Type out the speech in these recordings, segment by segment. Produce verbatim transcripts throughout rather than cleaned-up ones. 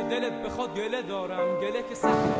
دلت بخواد گله دارم، گله که سهله.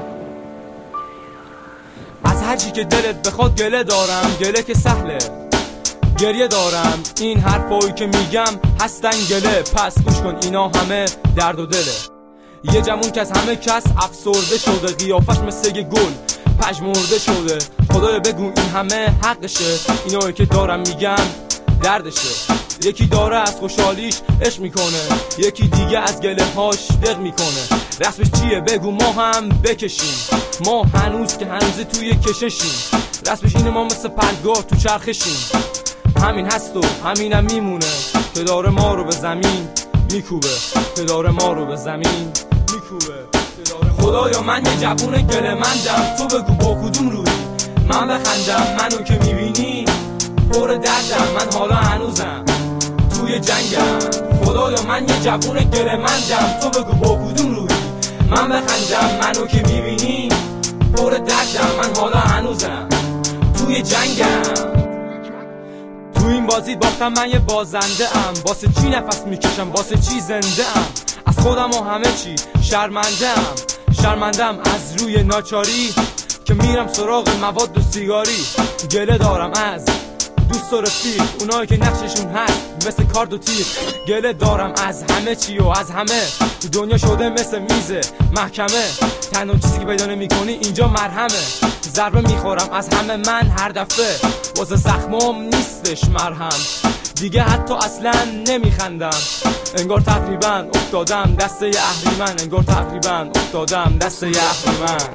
از هر چی که دلت بخواد گله دارم، گله که سهله. گریه دارم، این حرفایی که میگم هستن گله. پس گوش کن اینا همه درد و دله. یه جمون که از همه کس افسرده شده، قیافش مثل یه گل پژمرده شده. خدایا بگو این همه حقشه، اینایی که دارم میگم دردشه. یکی داره از خوشحالیش عشق میکنه، یکی دیگه از گله هاش دق میکنه. رسمش چیه بگو ما هم بکشیم، ما هنوز که هنوز توی کششیم. رسمش اینه ما مثل پرگار تو چرخشیم. همین هست و همینم میمونه که داره ما رو به زمین میکوبه، که داره ما رو به زمین میکوبه. خدایا من یه جوون گله مندم، تو بگو با کدوم روی من بخندم. منو که میبینی پر دردم، من حالا هنوزم توی جنگم. خدایا من یه جوون گله مندم، تو بگو با کدوم روی من بخندم. منو که میبینی پر دردم، من حالا هنوزم توی جنگم. تو این بازی باختم من یه بازنده ام، واسه چی نفس میکشم، واسه چی زنده ام. از خودم و همه چی شرمنده ام، شرمندم از روی ناچاری که میرم سراغ مواد و سیگاری. گله دارم از دوست و رفیق، اونایی که نقششون هست مثل کارد و تیر. گله دارم از همه چی و از همه، دنیا شده مثل میز محکمه. تنها چیزی که پیدا نمی‌کنی اینجا مرهمه. ضربه میخورم از همه من هر دفعه، واسه زخمام نیستش مرهم. دیگه حتی اصلا نمیخندم، انگار تقریبا افتادم دسته اهریمن. انگار تقریبا افتادم دسته اهریمن.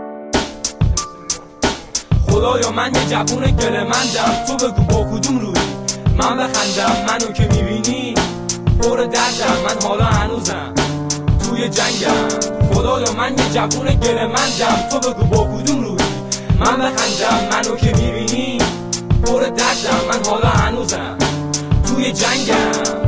خدایا من یه جوون گله مندم، تو بگو با کدوم روی من بخندم. منو که میبینی پر دردم، من حالا هنوزم توی جنگم. خدایا من یه جوون گله مندم، تو بگو با کدوم روی من بخندم. منو که میبینی پر دردم، من حالا هنوزم توی جنگم.